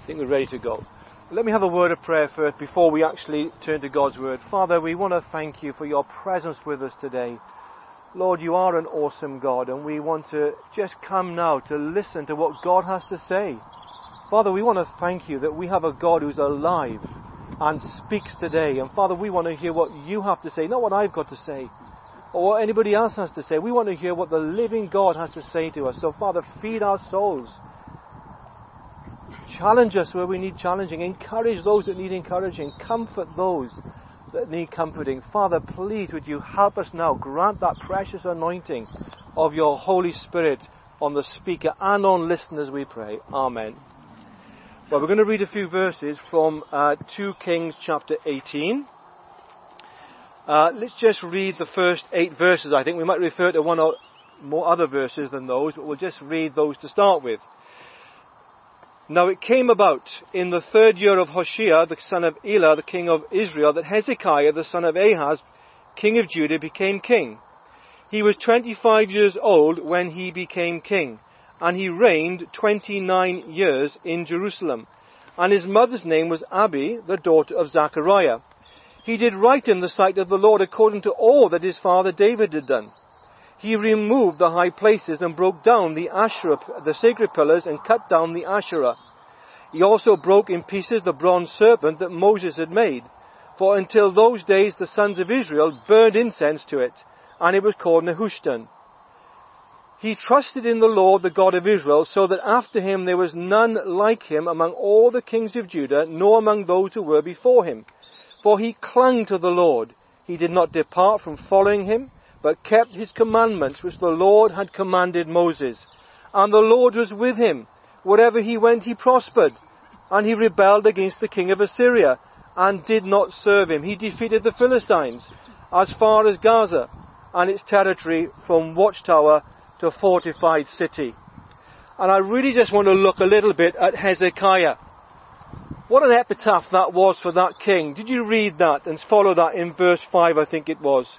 think we're ready to go. Let me have a word of prayer first before we actually turn to God's word. Father, we want to thank you for your presence with us today. Lord, you are an awesome God, and we want to just come now to listen to what God has to say. Father, we want to thank you that we have a God who's alive and speaks today. And Father, we want to hear what you have to say, not what I've got to say or what anybody else has to say. We want to hear what the living God has to say to us. So Father, feed our souls. Challenge us where we need challenging. Encourage those that need encouraging. Comfort those that need comforting. Father, please would you help us now. Grant that precious anointing of your Holy Spirit on the speaker and on listeners, we pray. Amen. Well, we're going to read a few verses from 2 Kings chapter 18. Let's just read the first 8 verses. I think we might refer to one or more other verses than those, but we'll just read those to start with. Now it came about in the 3rd year of Hoshea, the son of Elah, the king of Israel, that Hezekiah, the son of Ahaz, king of Judah, became king. He was 25 years old when he became king, and he reigned 29 years in Jerusalem. And his mother's name was Abi, the daughter of Zechariah. He did right in the sight of the Lord according to all that his father David had done. He removed the high places and broke down the Asherah, the sacred pillars, and cut down the Asherah. He also broke in pieces the bronze serpent that Moses had made. For until those days the sons of Israel burned incense to it, and it was called Nehushtan. He trusted in the Lord, the God of Israel, so that after him there was none like him among all the kings of Judah, nor among those who were before him. For he clung to the Lord. He did not depart from following him, but kept his commandments which the Lord had commanded Moses. And the Lord was with him. Wherever he went he prospered. And he rebelled against the king of Assyria, and did not serve him. He defeated the Philistines as far as Gaza, and its territory from watchtower to fortified city. And I really just want to look a little bit at Hezekiah. What an epitaph that was for that king. Did you read that and follow that in verse 5, I think it was.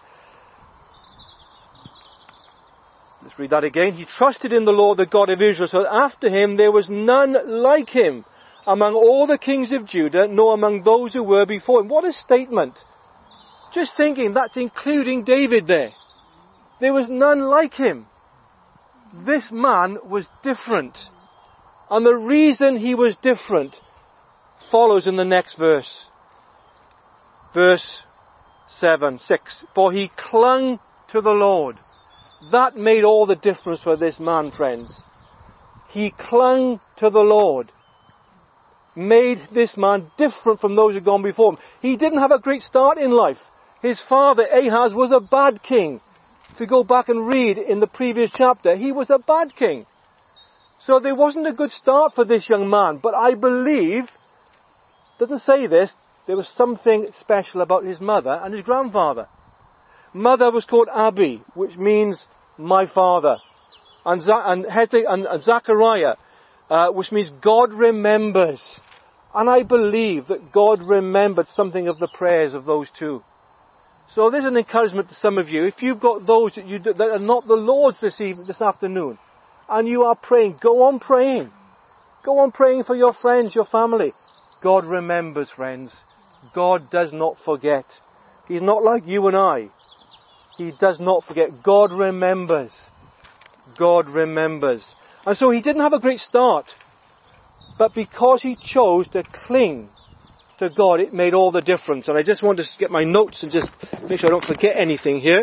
Let's read that again. He trusted in the Lord, the God of Israel, so that after him there was none like him among all the kings of Judah, nor among those who were before him. What a statement. Just thinking, that's including David there. There was none like him. This man was different. And the reason he was different follows in the next verse. Verse 6. For he clung to the Lord. That made all the difference for this man, friends. He clung to the Lord. Made this man different from those who had gone before him. He didn't have a great start in life. His father Ahaz was a bad king. If you go back and read in the previous chapter, he was a bad king. So there wasn't a good start for this young man. But I believe, doesn't say this, there was something special about his mother and his grandfather. Mother was called Abi, which means my father. And Zechariah, which means God remembers. And I believe that God remembered something of the prayers of those two. So there's an encouragement to some of you. If you've got those that are not the Lord's this afternoon, and you are praying, go on praying. Go on praying for your friends, your family. God remembers, friends. God does not forget. He's not like you and I. He does not forget. God remembers. God remembers. And so he didn't have a great start. But because he chose to cling to God, it made all the difference. And I just want to get my notes and just make sure I don't forget anything here.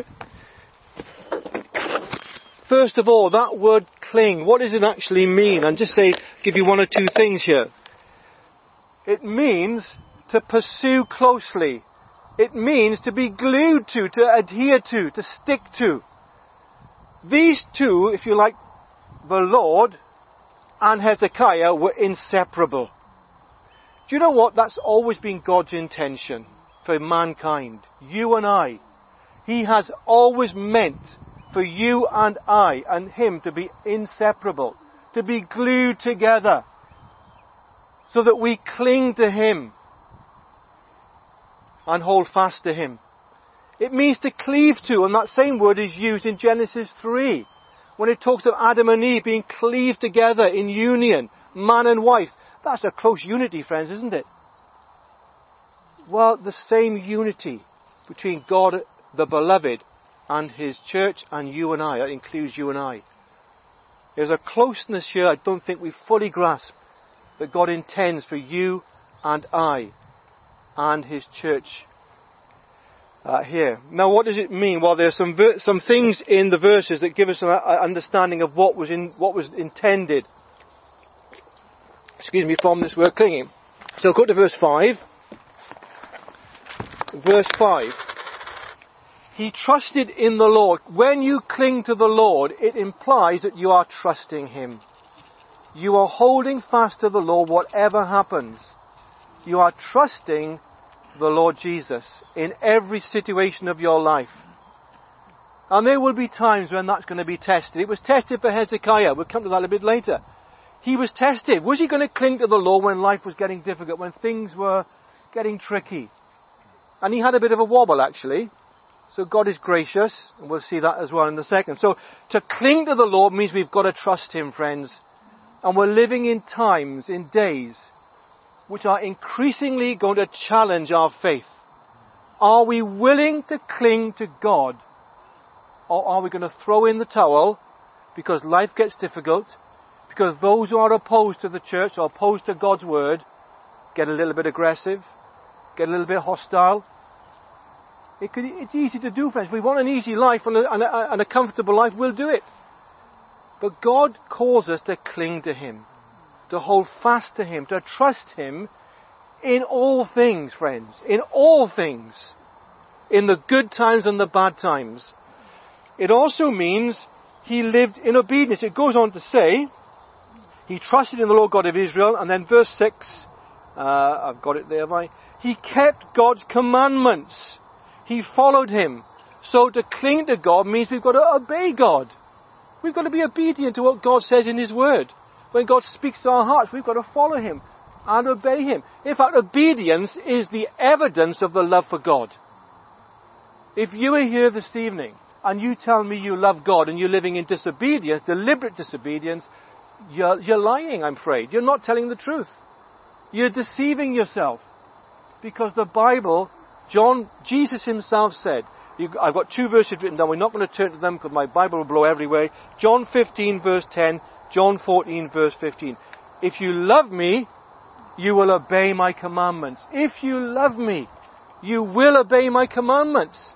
First of all, that word cling, what does it actually mean? And just give you one or two things here. It means to pursue closely. It means to be glued to adhere to stick to. These two, if you like, the Lord and Hezekiah were inseparable. Do you know what? That's always been God's intention for mankind. You and I. He has always meant for you and I and him to be inseparable. To be glued together. So that we cling to him. And hold fast to him. It means to cleave to, and that same word is used in Genesis 3. When it talks of Adam and Eve being cleaved together in union, man and wife. That's a close unity, friends, isn't it? Well, the same unity between God, the beloved, and his church and you and I. That includes you and I. There's a closeness here I don't think we fully grasp that God intends for you and I and his church here. Now, what does it mean? Well, there's some things in the verses that give us an understanding of what was intended. From this word clinging. So go to verse 5. Verse 5. He trusted in the Lord. When you cling to the Lord, it implies that you are trusting him. You are holding fast to the Lord whatever happens. You are trusting the Lord Jesus in every situation of your life. And there will be times when that's going to be tested. It was tested for Hezekiah. We'll come to that a bit later. He was tested. Was he going to cling to the Lord when life was getting difficult, when things were getting tricky? And he had a bit of a wobble, actually. So God is gracious, and we'll see that as well in a second. So to cling to the Lord means we've got to trust him, friends. And we're living in times, in days, which are increasingly going to challenge our faith. Are we willing to cling to God? Or are we going to throw in the towel because life gets difficult? Because those who are opposed to the church or opposed to God's word get a little bit aggressive, get a little bit hostile. It's easy to do, friends. If we want an easy life and a comfortable life, we'll do it. But God calls us to cling to him, to hold fast to him, to trust him in all things, friends. In all things. In the good times and the bad times. It also means he lived in obedience. It goes on to say, he trusted in the Lord God of Israel. And then verse 6, I've got it there, have I? He kept God's commandments. He followed him. So to cling to God means we've got to obey God. We've got to be obedient to what God says in his word. When God speaks to our hearts, we've got to follow him and obey him. In fact, obedience is the evidence of the love for God. If you are here this evening and you tell me you love God and you're living in disobedience, deliberate disobedience, you're lying, I'm afraid. You're not telling the truth. You're deceiving yourself. Because the Bible, Jesus himself said, I've got two verses written down, we're not going to turn to them because my Bible will blow everywhere. John 15 verse 10, John 14 verse 15. If you love me, you will obey my commandments. If you love me, you will obey my commandments.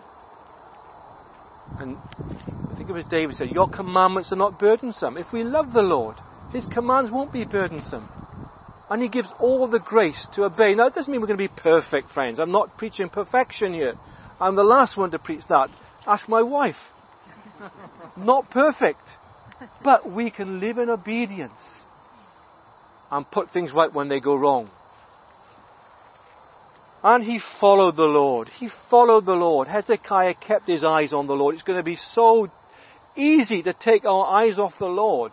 And I think it was David said, your commandments are not burdensome. If we love the Lord, his commands won't be burdensome. And he gives all the grace to obey. Now, it doesn't mean we're going to be perfect, friends. I'm not preaching perfection here. I'm the last one to preach that. Ask my wife. Not perfect. But we can live in obedience and put things right when they go wrong. And he followed the Lord. He followed the Lord. Hezekiah kept his eyes on the Lord. It's going to be so easy to take our eyes off the Lord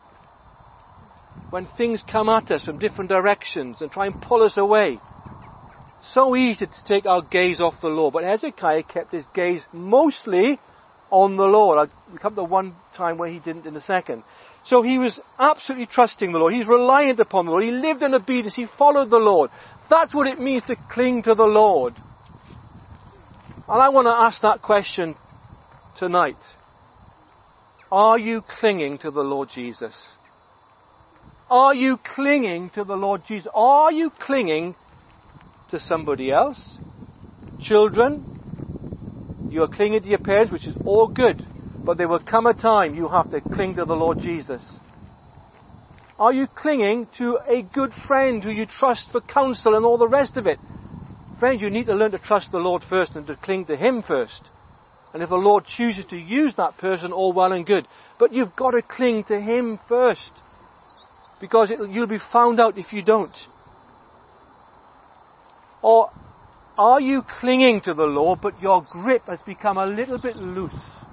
when things come at us from different directions and try and pull us away. So easy to take our gaze off the Lord. But Hezekiah kept his gaze mostly on the Lord. I'll come to one time where he didn't in a second. So he was absolutely trusting the Lord. He's reliant upon the Lord. He lived in obedience. He followed the Lord. That's what it means to cling to the Lord. And I want to ask that question tonight. Are you clinging to the Lord Jesus? Are you clinging to the Lord Jesus? Are you clinging to somebody else? Children, you are clinging to your parents, which is all good. But there will come a time you have to cling to the Lord Jesus. Are you clinging to a good friend who you trust for counsel and all the rest of it? Friends, you need to learn to trust the Lord first and to cling to him first. And if the Lord chooses to use that person, all well and good. But you've got to cling to him first. Because you'll be found out if you don't. Or are you clinging to the Lord, but your grip has become a little bit loose?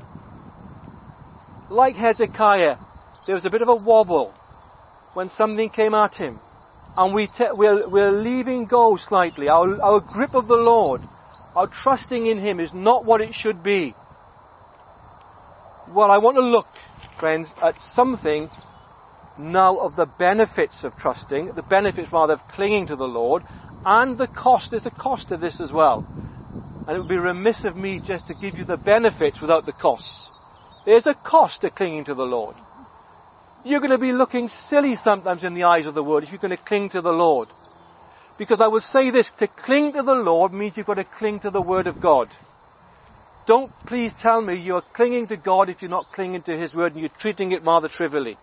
Like Hezekiah, there was a bit of a wobble when something came at him. And we're leaving go slightly. Our grip of the Lord, our trusting in him is not what it should be. Well, I want to look, friends, at something now of the benefits of trusting, the benefits rather of clinging to the Lord, and the cost. There's a cost to this as well. And it would be remiss of me just to give you the benefits without the costs. There's a cost to clinging to the Lord. You're going to be looking silly sometimes in the eyes of the world if you're going to cling to the Lord. Because I will say this, to cling to the Lord means you've got to cling to the Word of God. Don't please tell me you're clinging to God if you're not clinging to His Word and you're treating it rather trivially.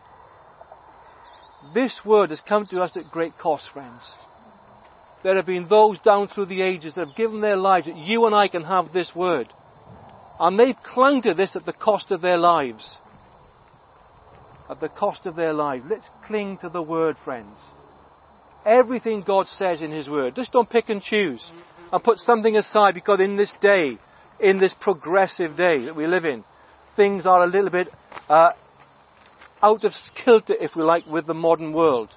This Word has come to us at great cost, friends. There have been those down through the ages that have given their lives that you and I can have this Word. And they've clung to this at the cost of their lives. At the cost of their lives. Let's cling to the Word, friends. Everything God says in His Word. Just don't pick and choose and put something aside, because in this day, in this progressive day that we live in, things are a little bit out of kilter, if we like, with the modern world.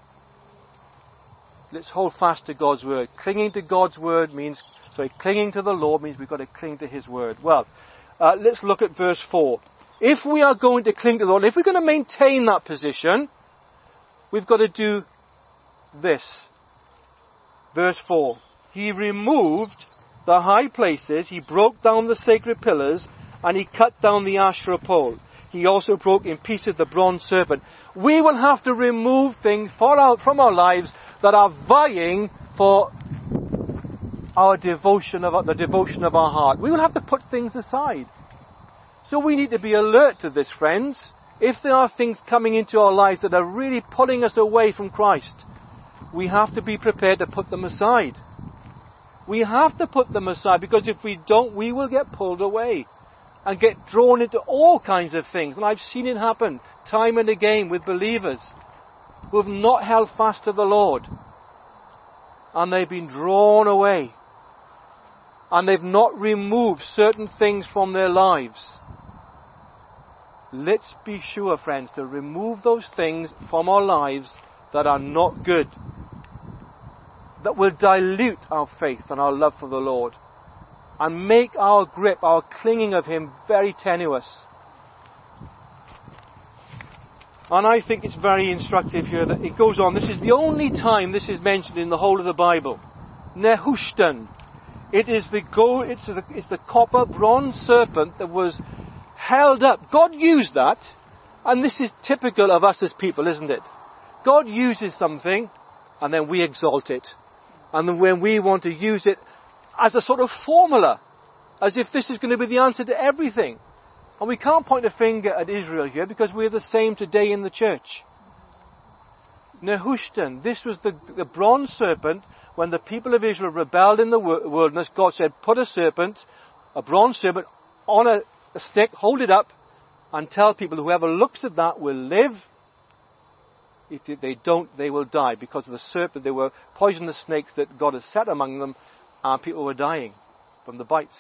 Let's hold fast to God's Word. Clinging to God's Word means, clinging to the Lord means we've got to cling to His Word. Well, let's look at verse 4. If we are going to cling to the Lord, if we're going to maintain that position, we've got to do this. Verse 4. He removed the high places, he broke down the sacred pillars, and he cut down the Asherah pole. He also broke in pieces the bronze serpent. We will have to remove things from our lives that are vying for our devotion the devotion of our heart. We will have to put things aside. So we need to be alert to this, friends. If there are things coming into our lives that are really pulling us away from Christ, we have to be prepared to put them aside. We have to put them aside, because if we don't, we will get pulled away and get drawn into all kinds of things. And I've seen it happen time and again with believers who have not held fast to the Lord, and they've been drawn away, and they've not removed certain things from their lives. Let's be sure, friends, to remove those things from our lives that are not good, that will dilute our faith and our love for the Lord, and make our grip, our clinging of Him, very tenuous. And I think it's very instructive here that it goes on. This is the only time this is mentioned in the whole of the Bible. Nehushtan. It is it's the copper bronze serpent that was held up. God used that, and this is typical of us as people, isn't it? God uses something, and then we exalt it. And then when we want to use it as a sort of formula, as if this is going to be the answer to everything. And we can't point a finger at Israel here, because we're the same today in the church. Nehushtan, this was the bronze serpent. When the people of Israel rebelled in the wilderness, God said, put a bronze serpent on a stick, hold it up, and tell people whoever looks at that will live. If they don't, they will die, because of the serpent. They were poisonous snakes that God had set among them, and people were dying from the bites.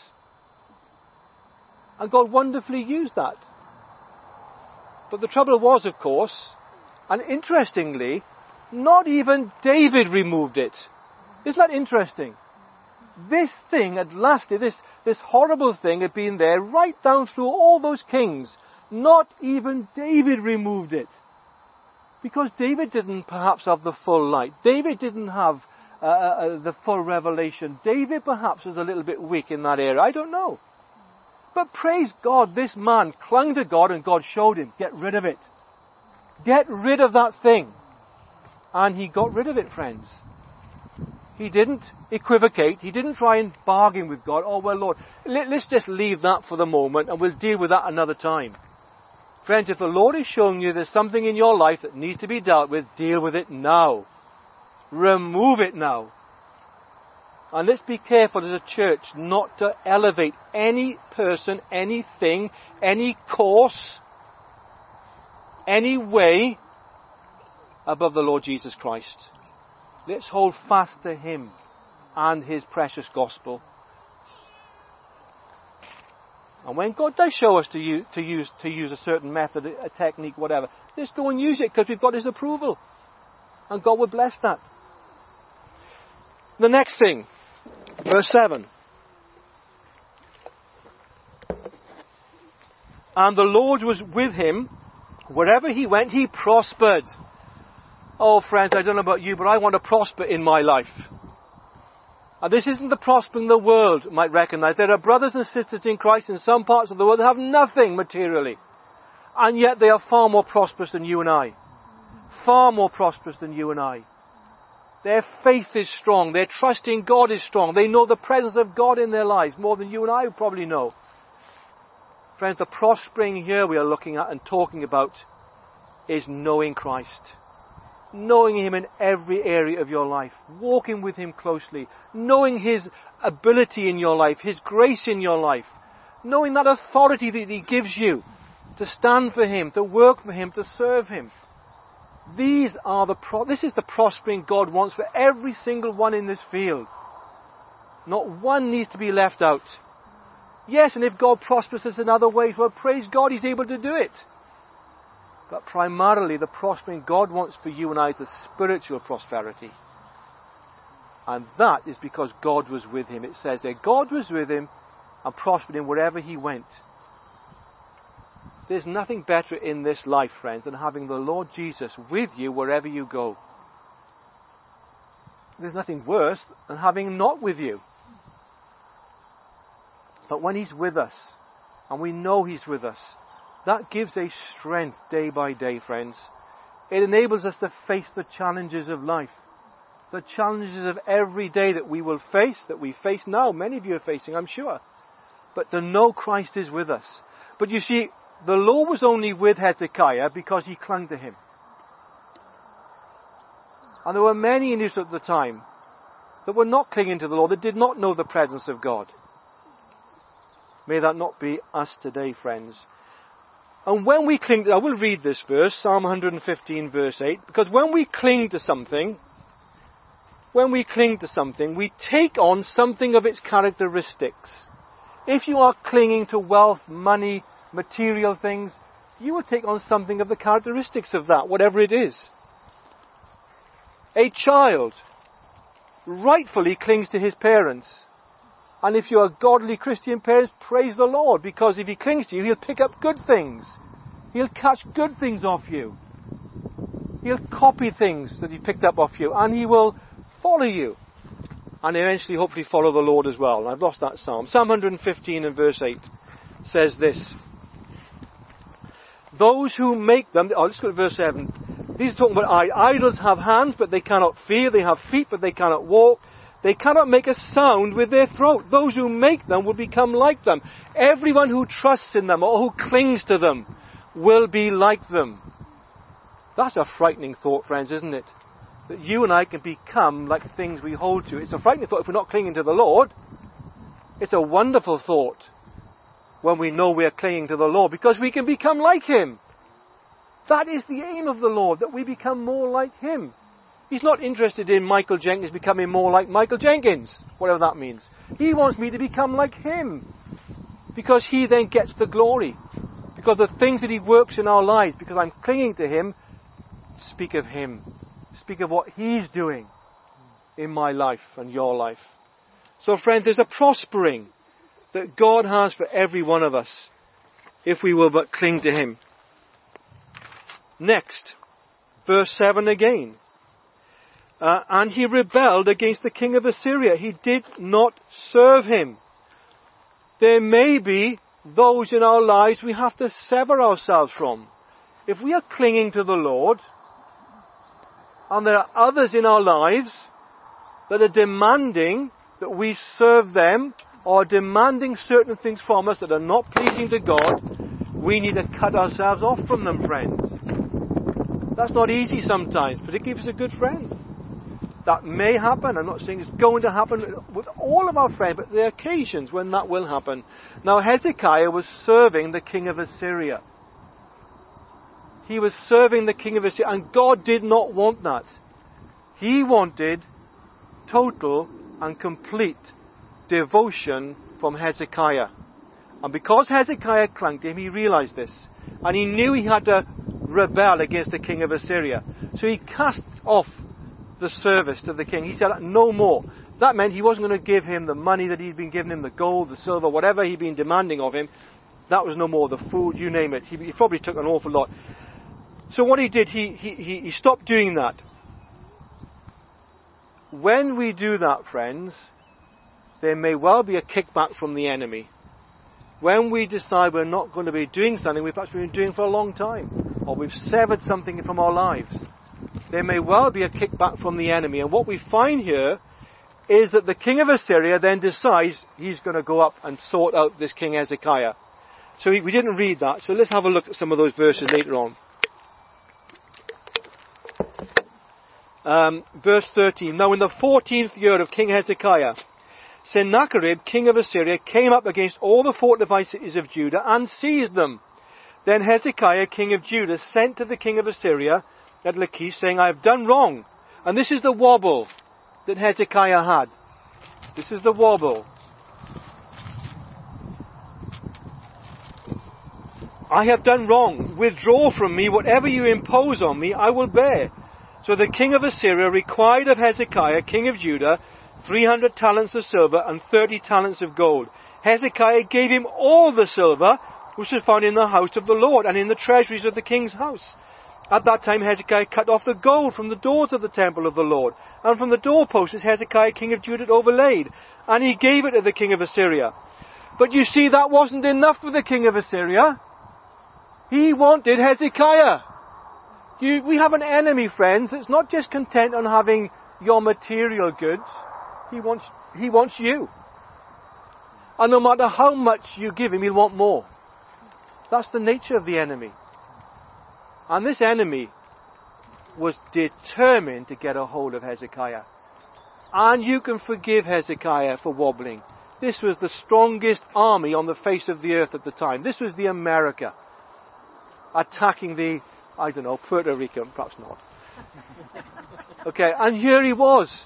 And God wonderfully used that. But the trouble was, of course, and interestingly, not even David removed it. Isn't that interesting? This thing had lasted, this horrible thing had been there right down through all those kings. Not even David removed it. Because David didn't perhaps have the full light. David didn't have the full revelation. David perhaps was a little bit weak in that area. I don't know. But praise God, this man clung to God, and God showed him, get rid of it. Get rid of that thing. And he got rid of it, friends. He didn't equivocate. He didn't try and bargain with God. Oh, well, Lord, let's just leave that for the moment, and we'll deal with that another time. Friends, if the Lord is showing you there's something in your life that needs to be dealt with, deal with it now. Remove it now. And let's be careful as a church not to elevate any person, anything, any course, any way above the Lord Jesus Christ. Let's hold fast to Him and His precious gospel. And when God does show us to use a certain method, a technique, whatever, let's go and use it, because we've got His approval. And God will bless that. The next thing, verse 7. And the Lord was with him Wherever he went, he prospered. Oh, friends, I don't know about you, but I want to prosper in my life. And this isn't the prospering the world might recognize. There are brothers and sisters in Christ in some parts of the world that have nothing materially. And yet they are far more prosperous than you and I. Far more prosperous than you and I. Their faith is strong. Their trust in God is strong. They know the presence of God in their lives more than you and I probably know. Friends, the prospering here we are looking at and talking about is knowing Christ. Knowing Him in every area of your life. Walking with Him closely. Knowing His ability in your life. His grace in your life. Knowing that authority that He gives you to stand for Him, to work for Him, to serve Him. This is the prospering God wants for every single one in this field. Not one needs to be left out. Yes, and if God prospers us in other ways, well, praise God, He's able to do it. But primarily, the prospering God wants for you and I is the spiritual prosperity. And that is because God was with him. It says that God was with him and prospered him wherever he went. There's nothing better in this life, friends, than having the Lord Jesus with you wherever you go. There's nothing worse than having him not with you. But when he's with us, and we know he's with us, that gives a strength day by day, friends. It enables us to face the challenges of life. The challenges of every day that we will face, that we face now. Many of you are facing, I'm sure. But to know Christ is with us. But you see, the Lord was only with Hezekiah because he clung to him. And there were many in Israel at the time that were not clinging to the Lord, that did not know the presence of God. May that not be us today, friends. And when we cling to, I will read this verse, Psalm 115 verse 8, because when we cling to something, we take on something of its characteristics. If you are clinging to wealth, money, material things, you will take on something of the characteristics of that, whatever it is. A child rightfully clings to his parents. And if you are godly Christian parents, praise the Lord, because if he clings to you, he'll pick up good things. He'll catch good things off you. He'll copy things that he picked up off you, and he will follow you. And eventually, hopefully, follow the Lord as well. And I've lost that psalm. Psalm 115 and verse 8 says this. Those who make them... let's go to verse 7. These are talking about idols have hands, but they cannot feel. They have feet, but they cannot walk. They cannot make a sound with their throat. Those who make them will become like them. Everyone who trusts in them or who clings to them will be like them. That's a frightening thought, friends, isn't it? That you and I can become like things we hold to. It's a frightening thought if we're not clinging to the Lord. It's a wonderful thought when we know we are clinging to the Lord, because we can become like Him. That is the aim of the Lord, that we become more like Him. He's not interested in Michael Jenkins becoming more like Michael Jenkins, whatever that means. He wants me to become like Him, because He then gets the glory. Because the things that He works in our lives, because I'm clinging to Him, speak of Him. Speak of what He's doing in my life and your life. So friend, there's a prospering that God has for every one of us, if we will but cling to Him. Next, verse 7 again. And he rebelled against the king of Assyria. He did not serve him. There may be those in our lives we have to sever ourselves from. If we are clinging to the Lord, and there are others in our lives that are demanding that we serve them, or demanding certain things from us that are not pleasing to God, we need to cut ourselves off from them, friends. That's not easy sometimes, particularly if it's a good friend. That may happen. I'm not saying it's going to happen with all of our friends, but there are occasions when that will happen. Now Hezekiah was serving the king of Assyria. He was serving the king of Assyria, and God did not want that. He wanted total and complete devotion from Hezekiah. And because Hezekiah clung to him, he realized this. And he knew he had to rebel against the king of Assyria. So he cast off the service to the king. He said, no more. That meant he wasn't going to give him the money that he'd been giving him, the gold, the silver, whatever he'd been demanding of him. That was no more. The food, you name it. He probably took an awful lot. So what he did, he stopped doing that. When we do that, friends, there may well be a kickback from the enemy. When we decide we're not going to be doing something we've perhaps been doing for a long time, or we've severed something from our lives, there may well be a kickback from the enemy. And what we find here is that the king of Assyria then decides he's going to go up and sort out this King Hezekiah. So we didn't read that, so let's have a look at some of those verses later on. Verse 13. Now in the 14th year of King Hezekiah, Sennacherib, king of Assyria, came up against all the fortified cities of Judah and seized them. Then Hezekiah, king of Judah, sent to the king of Assyria at Lachish, saying, I have done wrong. And this is the wobble that Hezekiah had. This is the wobble. I have done wrong. Withdraw from me. Whatever you impose on me, I will bear. So the king of Assyria required of Hezekiah, king of Judah, 300 talents of silver and 30 talents of gold. Hezekiah gave him all the silver which was found in the house of the Lord and in the treasuries of the king's house. At that time Hezekiah cut off the gold from the doors of the temple of the Lord, and from the doorposts Hezekiah king of Judah overlaid, and he gave it to the king of Assyria. But you see, that wasn't enough for the king of Assyria. He wanted Hezekiah. We have an enemy, friends, that's not just content on having your material goods. He wants you. And no matter how much you give him, he'll want more. That's the nature of the enemy. And this enemy was determined to get a hold of Hezekiah. And you can forgive Hezekiah for wobbling. This was the strongest army on the face of the earth at the time. This was the America attacking the, Puerto Rico, perhaps not. Okay, and here he was,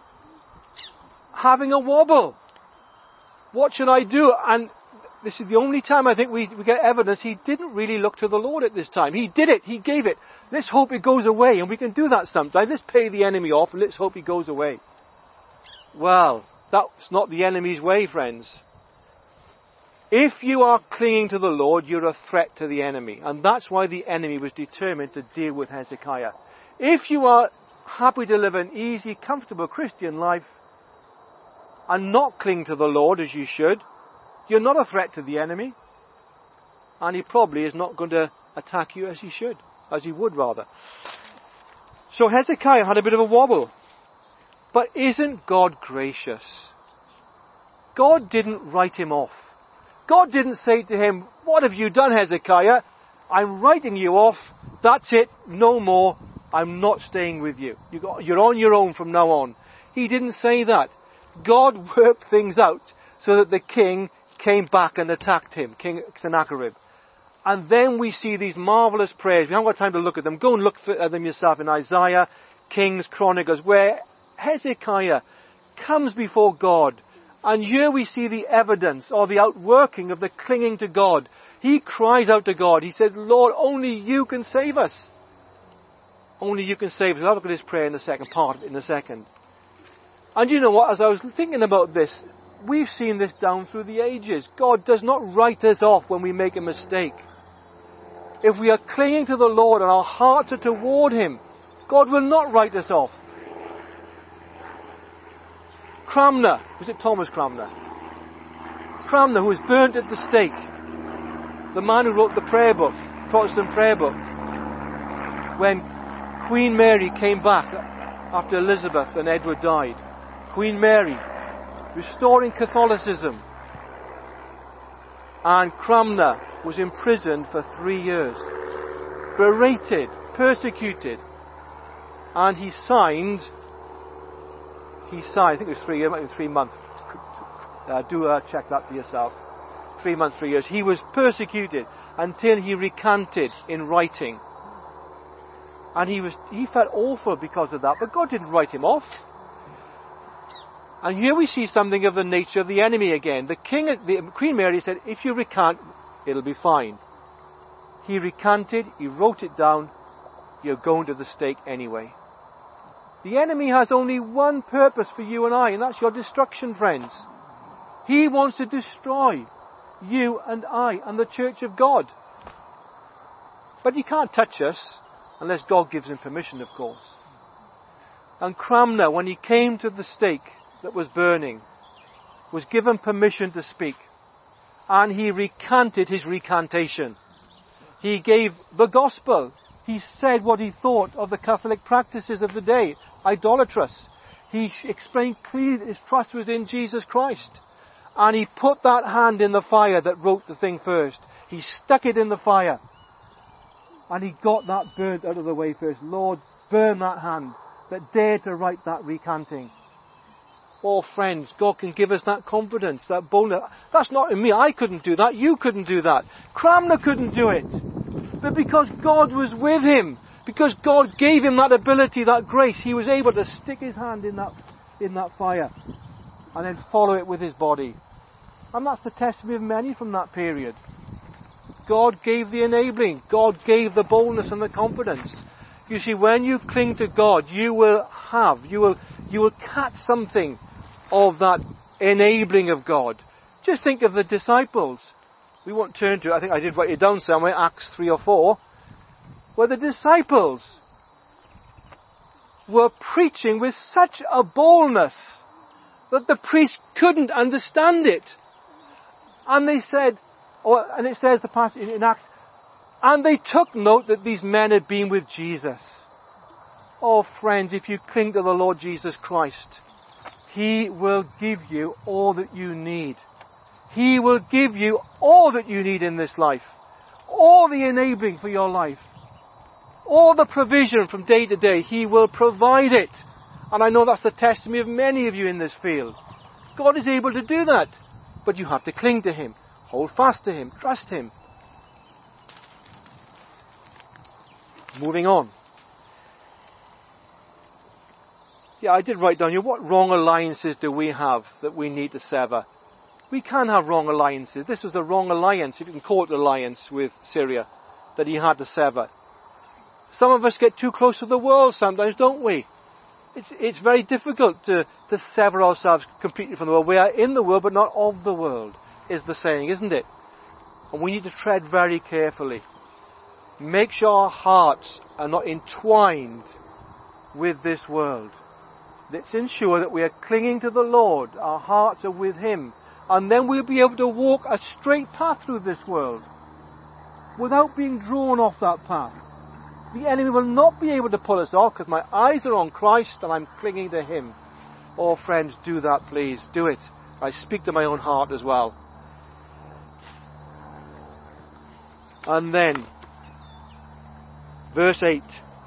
having a wobble. What should I do? And this is the only time I think we get evidence he didn't really look to the Lord at this time. He did it. He gave it. Let's hope it goes away. And we can do that sometimes. Let's pay the enemy off and let's hope he goes away. Well, that's not the enemy's way, friends. If you are clinging to the Lord, you're a threat to the enemy. And that's why the enemy was determined to deal with Hezekiah. If you are happy to live an easy, comfortable Christian life and not cling to the Lord as you should, you're not a threat to the enemy. And he probably is not going to attack you as he should, as he would rather. So Hezekiah had a bit of a wobble. But isn't God gracious? God didn't write him off. God didn't say to him, what have you done, Hezekiah? I'm writing you off. That's it. No more. I'm not staying with you. You're on your own from now on. He didn't say that. God worked things out so that the king came back and attacked him, King Sennacherib. And then we see these marvelous prayers. We haven't got time to look at them. Go and look at them yourself in Isaiah, Kings, Chronicles, where Hezekiah comes before God. And here we see the evidence or the outworking of the clinging to God. He cries out to God. He says, Lord, only you can save us. Only you can save us. I'll look at his prayer in the second part, in a second. And you know what? As I was thinking about this, we've seen this down through the ages. God does not write us off when we make a mistake. If we are clinging to the Lord and our hearts are toward him, God will not write us off. Cranmer, was it Thomas Cranmer? Cranmer, who was burnt at the stake. The man who wrote the prayer book, Protestant prayer book. When Queen Mary came back after Elizabeth and Edward died. Queen Mary, restoring Catholicism. And Cranmer was imprisoned for 3 years. Berated, persecuted. And he signed, I think it was 3 years, it might be 3 months. Check that for yourself. 3 months, 3 years. He was persecuted until he recanted in writing. And he felt awful because of that, but God didn't write him off. And here we see something of the nature of the enemy again. The Queen Mary said, if you recant, it'll be fine. He recanted, he wrote it down, you're going to the stake anyway. The enemy has only one purpose for you and I, and that's your destruction, friends. He wants to destroy you and I and the church of God. But he can't touch us. Unless God gives him permission, of course. And Cranmer, when he came to the stake that was burning, was given permission to speak. And he recanted his recantation. He gave the gospel. He said what he thought of the Catholic practices of the day, idolatrous. He explained clearly that his trust was in Jesus Christ. And he put that hand in the fire that wrote the thing first. He stuck it in the fire. And he got that burnt out of the way first. Lord, burn that hand that dared to write that recanting. Oh friends, God can give us that confidence, that boldness. That's not in me. I couldn't do that. You couldn't do that. Cranmer couldn't do it. But because God was with him, because God gave him that ability, that grace, he was able to stick his hand in that fire and then follow it with his body. And that's the testimony of many from that period. God gave the enabling. God gave the boldness and the confidence. You see, when you cling to God, you will catch something of that enabling of God. Just think of the disciples. We won't turn to it. I think I did write it down somewhere, Acts 3 or 4, where the disciples were preaching with such a boldness that the priests couldn't understand it. And they said, and it says the passage in Acts, and they took note that these men had been with Jesus. Oh friends, if you cling to the Lord Jesus Christ, He will give you all that you need. He will give you all that you need in this life. All the enabling for your life. All the provision from day to day. He will provide it. And I know that's the testimony of many of you in this field. God is able to do that. But you have to cling to Him. Hold fast to Him. Trust Him. Moving on. Yeah, I did write down here, what wrong alliances do we have that we need to sever? We can have wrong alliances. This was a wrong alliance, if you can call it an alliance, with Syria, that he had to sever. Some of us get too close to the world sometimes, don't we? It's very difficult to sever ourselves completely from the world. We are in the world, but not of the world, is the saying, isn't it? And we need to tread very carefully. Make sure our hearts are not entwined with this world. Let's ensure that we are clinging to the Lord. Our hearts are with Him. And then we'll be able to walk a straight path through this world without being drawn off that path. The enemy will not be able to pull us off because my eyes are on Christ and I'm clinging to Him. Oh friends, do that please. Do it. I speak to my own heart as well. And then, verse 8.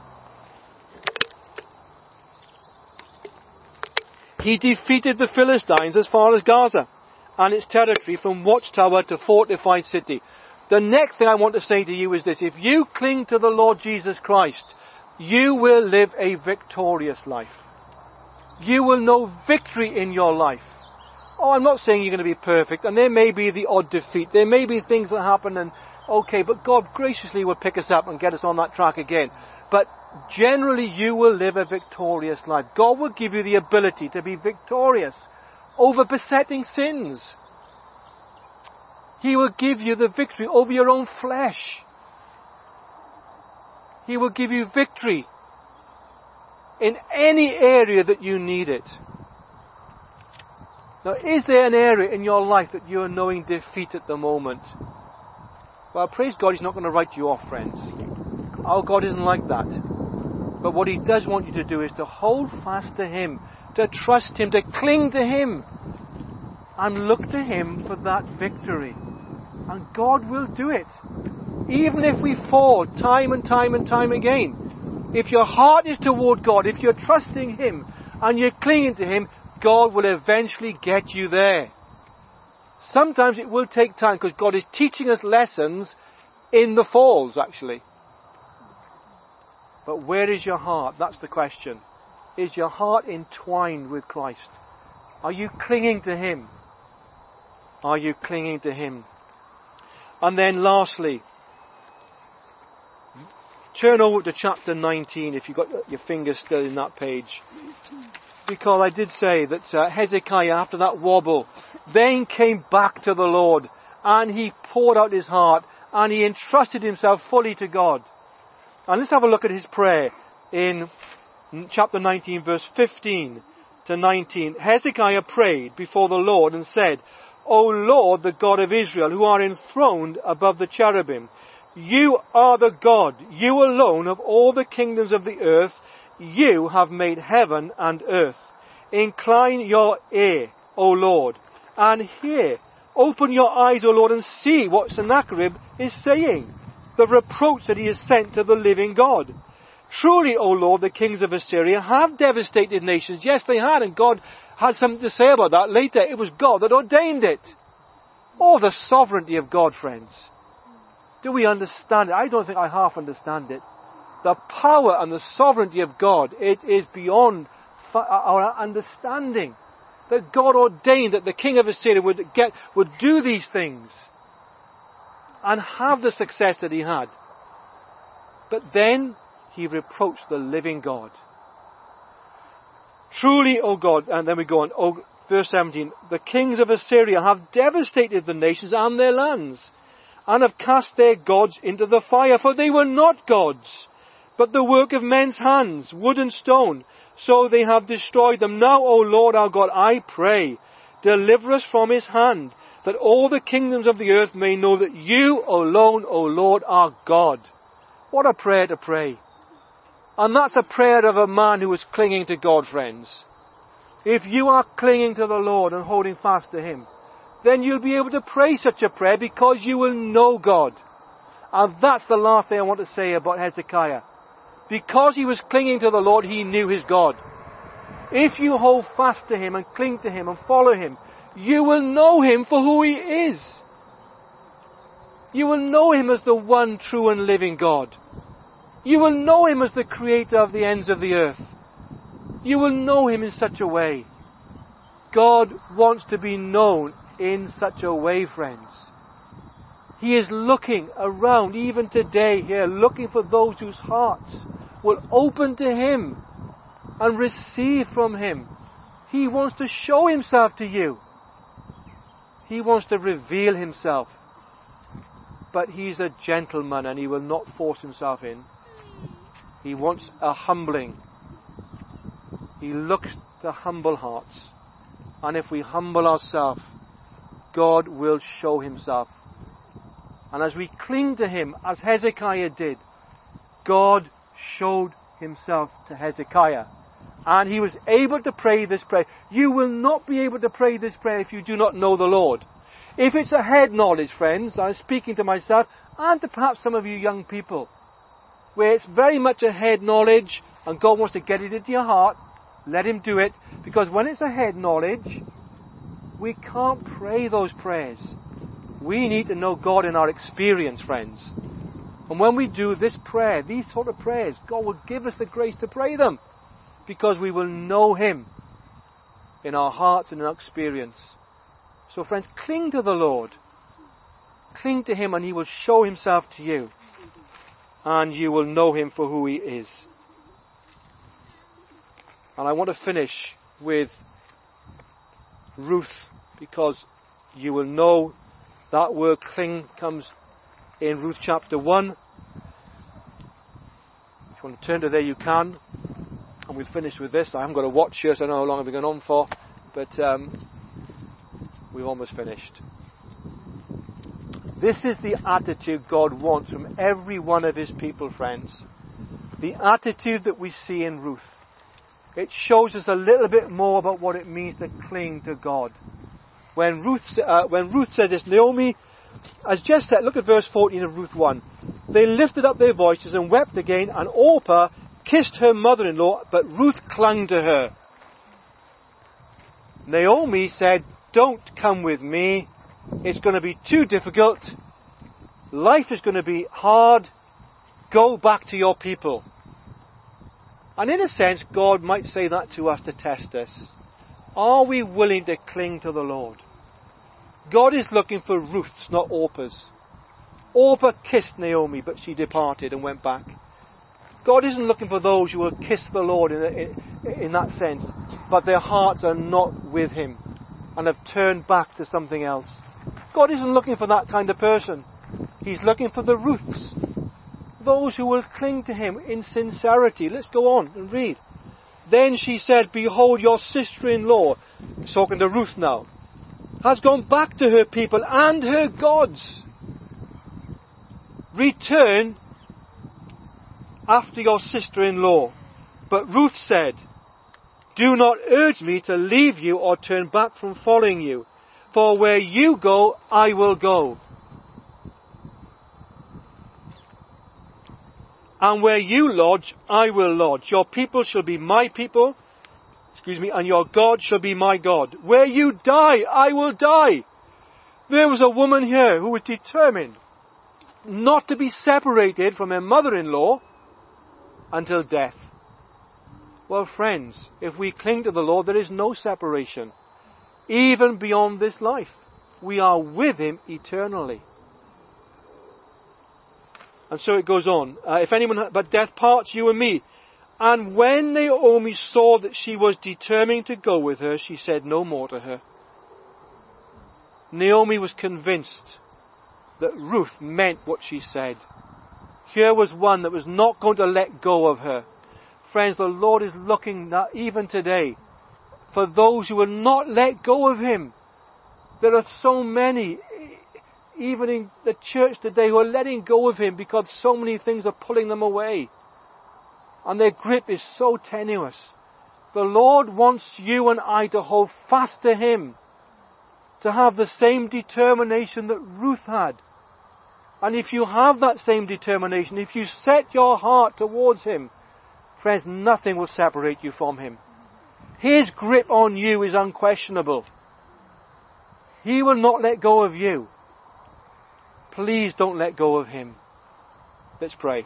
He defeated the Philistines as far as Gaza and its territory, from watchtower to fortified city. The next thing I want to say to you is this. If you cling to the Lord Jesus Christ, you will live a victorious life. You will know victory in your life. Oh, I'm not saying you're going to be perfect, and there may be the odd defeat. There may be things that happen, and okay, but God graciously will pick us up and get us on that track again. But generally you will live a victorious life. God will give you the ability to be victorious over besetting sins. He will give you the victory over your own flesh. He will give you victory in any area that you need it. Now, is there an area in your life that you are knowing defeat at the moment? Well, praise God, He's not going to write you off, friends. Our God isn't like that. But what He does want you to do is to hold fast to Him, to trust Him, to cling to Him, and look to Him for that victory. And God will do it. Even if we fall time and time and time again. If your heart is toward God, if you're trusting Him and you're clinging to Him, God will eventually get you there. Sometimes it will take time because God is teaching us lessons in the falls, actually. But where is your heart? That's the question. Is your heart entwined with Christ? Are you clinging to Him? Are you clinging to Him? And then lastly, turn over to chapter 19 if you've got your fingers still in that page. Because I did say that Hezekiah, after that wobble, then came back to the Lord and he poured out his heart and he entrusted himself fully to God. And let's have a look at his prayer in chapter 19, verse 15 to 19. Hezekiah prayed before the Lord and said, O Lord, the God of Israel, who are enthroned above the cherubim, you are the God, you alone of all the kingdoms of the earth. You have made heaven and earth. Incline your ear, O Lord, and hear. Open your eyes, O Lord, and see what Sennacherib is saying, the reproach that he has sent to the living God. Truly, O Lord, the kings of Assyria have devastated nations. Yes, they had, and God had something to say about that later. It was God that ordained it. Oh, the sovereignty of God, friends. Do we understand it? I don't think I half understand it. The power and the sovereignty of God, it is beyond our understanding. That God ordained that the king of Assyria would do these things and have the success that he had. But then he reproached the living God. Truly, O God, and then we go on, verse 17, the kings of Assyria have devastated the nations and their lands, and have cast their gods into the fire, for they were not gods, but the work of men's hands, wood and stone. So they have destroyed them. Now, O Lord our God, I pray, deliver us from his hand, that all the kingdoms of the earth may know that you alone, O Lord, are God. What a prayer to pray. And that's a prayer of a man who is clinging to God, friends. If you are clinging to the Lord and holding fast to him, then you'll be able to pray such a prayer because you will know God. And that's the last thing I want to say about Hezekiah. Because he was clinging to the Lord, he knew his God. If you hold fast to him and cling to him and follow him, you will know him for who he is. You will know him as the one true and living God. You will know him as the creator of the ends of the earth. You will know him in such a way. God wants to be known in such a way, friends. He is looking around, even today here, looking for those whose hearts will open to him and receive from him. He wants to show himself to you. He wants to reveal himself. But he's a gentleman and he will not force himself in. He wants a humbling. He looks to humble hearts. And if we humble ourselves, God will show himself. And as we cling to him, as Hezekiah did, God showed himself to Hezekiah. And he was able to pray this prayer. You will not be able to pray this prayer if you do not know the Lord. If it's a head knowledge, friends, I'm speaking to myself and to perhaps some of you young people, where it's very much a head knowledge and God wants to get it into your heart, let him do it. Because when it's a head knowledge, we can't pray those prayers. We need to know God in our experience, friends. And when we do this prayer, these sort of prayers, God will give us the grace to pray them. Because we will know him in our hearts and in our experience. So friends, cling to the Lord. Cling to him and he will show himself to you. And you will know him for who he is. And I want to finish with Ruth, because you will know that word cling comes in Ruth chapter 1. If you want to turn to there, you can. And we'll finish with this. I haven't got a watch here, so I don't know how long I've been going on for. But we've almost finished. This is the attitude God wants from every one of his people, friends. The attitude that we see in Ruth. It shows us a little bit more about what it means to cling to God. When Ruth said this, Naomi has just said, look at verse 14 of Ruth 1. They lifted up their voices and wept again, and Orpah kissed her mother-in-law, but Ruth clung to her. Naomi said, don't come with me. It's going to be too difficult. Life is going to be hard. Go back to your people. And in a sense, God might say that to us to test us. Are we willing to cling to the Lord? God is looking for Ruths, not Orpahs. Orpah kissed Naomi, but she departed and went back. God isn't looking for those who will kiss the Lord in that sense, but their hearts are not with him and have turned back to something else. God isn't looking for that kind of person. He's looking for the Ruths those who will cling to him in sincerity. Let's go on and read. Then she said, behold, your sister-in-law, talking to Ruth now, has gone back to her people and her gods. Return after your sister-in-law. But Ruth said, do not urge me to leave you or turn back from following you. For where you go, I will go. And where you lodge, I will lodge. Your people shall be my people, and your God shall be my God. Where you die, I will die. There was a woman here who was determined not to be separated from her mother-in-law until death. Well, friends, if we cling to the Lord, there is no separation. Even beyond this life, we are with him eternally. And so it goes on. If anyone but death parts you and me. And when Naomi saw that she was determined to go with her, she said no more to her. Naomi was convinced that Ruth meant what she said. Here was one that was not going to let go of her. Friends, the Lord is looking even today for those who will not let go of him. There are so many, even in the church today, who are letting go of him because so many things are pulling them away. And their grip is so tenuous. The Lord wants you and I to hold fast to him, to have the same determination that Ruth had. And if you have that same determination, if you set your heart towards him, friends, nothing will separate you from him. His grip on you is unquestionable. He will not let go of you. Please don't let go of him. Let's pray.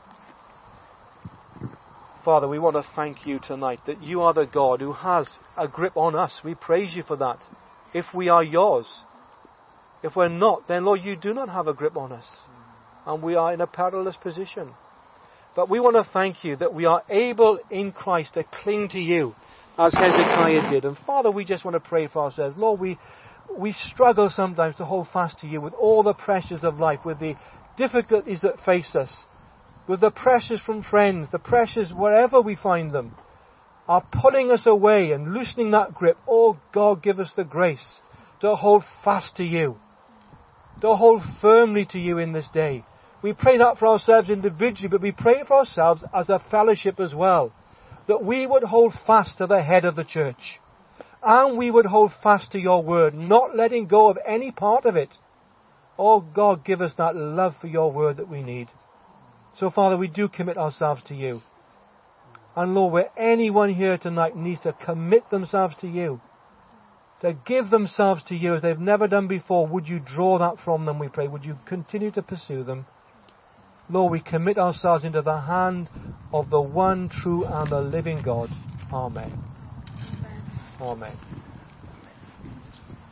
Father, we want to thank you tonight that you are the God who has a grip on us. We praise you for that. If we are yours. If we're not, then Lord, you do not have a grip on us. And we are in a perilous position. But we want to thank you that we are able in Christ to cling to you as Hezekiah did. And Father, we just want to pray for ourselves. Lord, we struggle sometimes to hold fast to you with all the pressures of life, with the difficulties that face us, with the pressures from friends, the pressures wherever we find them, are pulling us away and loosening that grip. Oh God, give us the grace to hold fast to you, to hold firmly to you in this day. We pray that for ourselves individually, but we pray for ourselves as a fellowship as well, that we would hold fast to the head of the church, and we would hold fast to your word, not letting go of any part of it. Oh God, give us that love for your word that we need. So Father, we do commit ourselves to you. And Lord, where anyone here tonight needs to commit themselves to you, to give themselves to you as they've never done before, would you draw that from them, we pray. Would you continue to pursue them? Lord, we commit ourselves into the hand of the one true and the living God. Amen. Amen.